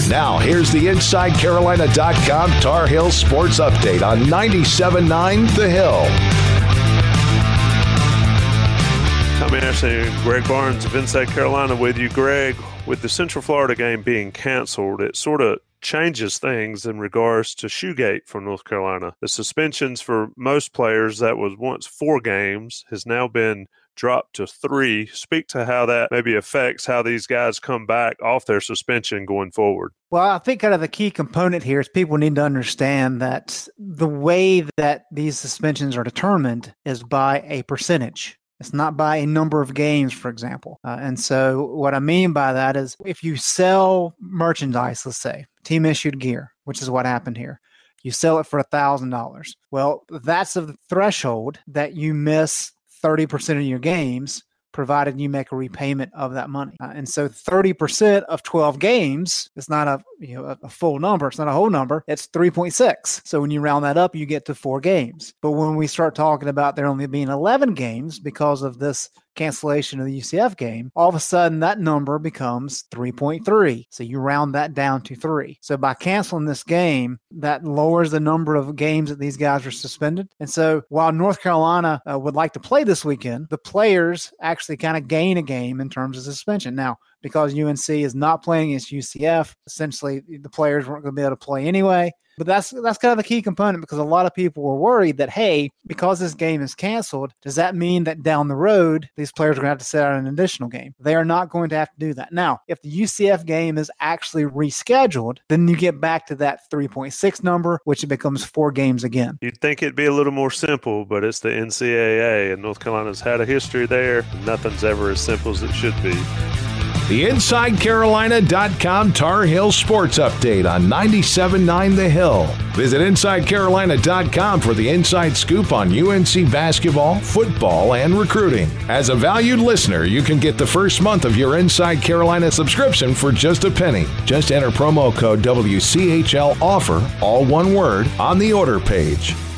Now, here's the InsideCarolina.com Tar Heel Sports Update on 97.9 The Hill. Tommy Ashley and Greg Barnes of Inside Carolina with you. Greg, with the Central Florida game being canceled, it sort of changes things in regards to Shoegate for North Carolina. The suspensions for most players that was once 4 games has now been dropped to 3. Speak to how that maybe affects how these guys come back off their suspension going forward. Well, I think kind of the key component here is people need to understand that the way that these suspensions are determined is by a percentage. It's not by a number of games, for example. And so what I mean by that is if you sell merchandise, let's say, team-issued gear, which is what happened here, you sell it for $1,000. Well, that's a threshold that you miss 30% of your games, provided you make a repayment of that money. And so 30% of 12 games is not a full number. It's not a whole number. It's 3.6. So when you round that up, you get to 4 games. But when we start talking about there only being 11 games because of this cancellation of the UCF game, all of a sudden that number becomes 3.3. So you round that down to 3. So by canceling this game, that lowers the number of games that these guys are suspended. And so while North Carolina would like to play this weekend, the players actually kind of gain a game in terms of suspension. Now, because UNC is not playing against UCF, essentially the players weren't going to be able to play anyway. But that's kind of the key component, because a lot of people were worried that, hey, because this game is canceled, does that mean that down the road, these players are going to have to sit out an additional game? They are not going to have to do that. Now, if the UCF game is actually rescheduled, then you get back to that 3.6 number, which it becomes 4 games again. You'd think it'd be a little more simple, but it's the NCAA, and North Carolina's had a history there. Nothing's ever as simple as it should be. The InsideCarolina.com Tar Heel Sports Update on 97.9 The Hill. Visit InsideCarolina.com for the inside scoop on UNC basketball, football, and recruiting. As a valued listener, you can get the first month of your Inside Carolina subscription for just a penny. Just enter promo code WCHL OFFER, all one word, on the order page.